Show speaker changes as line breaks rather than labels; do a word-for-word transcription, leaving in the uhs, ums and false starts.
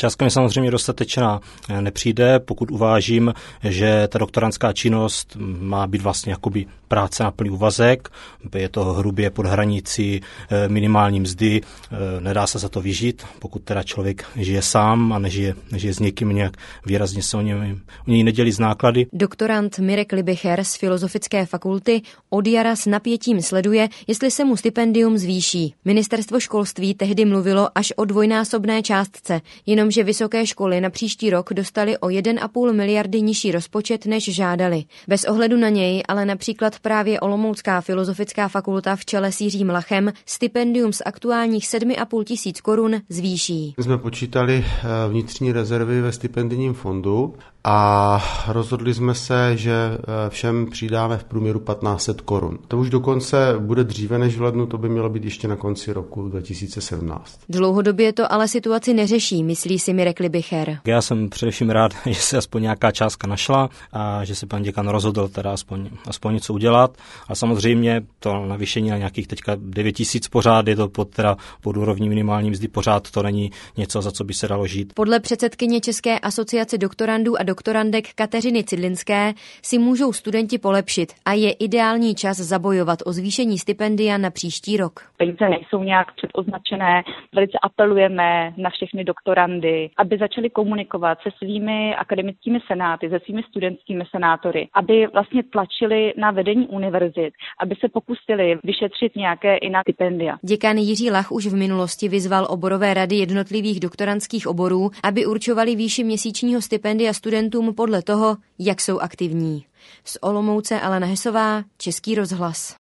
částka mi samozřejmě dostatečná nepřijde, pokud uvážím, že ta doktorantská činnost má být vlastně jakoby práce na plný úvazek, je to hrubě pod hranicí minimální mzdy, nedá se za to vyžít, pokud teda člověk žije sám a nežije, nežije s někým nějak výrazně se o něj, o něj nedělí z náklady.
Doktorant Mirek Libicher z Filozofické fakulty od jara s napětím sleduje, jestli se mu stipendium zvýší. Ministerstvo školství tehdy mluvilo až o dvojnásobné částce, jenomže vysoké školy na příští rok dostaly o jedna a půl miliardy nižší rozpočet, než žádali. Bez ohledu na něj ale například právě Olomoucká filozofická fakulta v čele s Jiřím Lachem stipendium z aktuálních sedmi a půl tisíc korun zvýší.
My jsme počítali vnitřní rezervy ve stipendijním fondu a rozhodli jsme se, že všem přidáme v průměru patnáct set korun. To už dokonce bude dříve než v lednu, to by mělo být ještě na konci roku dva tisíce sedmnáct.
Dlouhodobě to ale situaci neřeší, myslí si Mirek Libicher.
Já jsem především rád, že se aspoň nějaká částka našla a že se pan děkan rozhodl teda aspoň, aspoň něco udělat. A samozřejmě to navýšení na nějakých teďka devět tisíc pořád, je to pod, teda pod úrovní minimální mzdy, pořád to není něco, za co by se dalo žít.
Podle předsedkyně České asociace doktorandů a doktorandek Kateřiny Cidlinské si můžou studenti polepšit a je ideální čas zabojovat o zvýšení stipendia na příští rok.
Peníze nejsou nějak předoznačené, velice apelujeme na všechny doktorandy, aby začali komunikovat se svými akademickými senáty, se svými studentskými senátory, aby vlastně tlačili na vedení univerzit, aby se pokusili vyšetřit nějaké jiná stipendia.
Děkan Jiří Lach už v minulosti vyzval oborové rady jednotlivých doktorandských oborů, aby určovali výši měsíčního stipendia studentům podle toho, jak jsou aktivní. Z Olomouce Alena Hesová, Český rozhlas.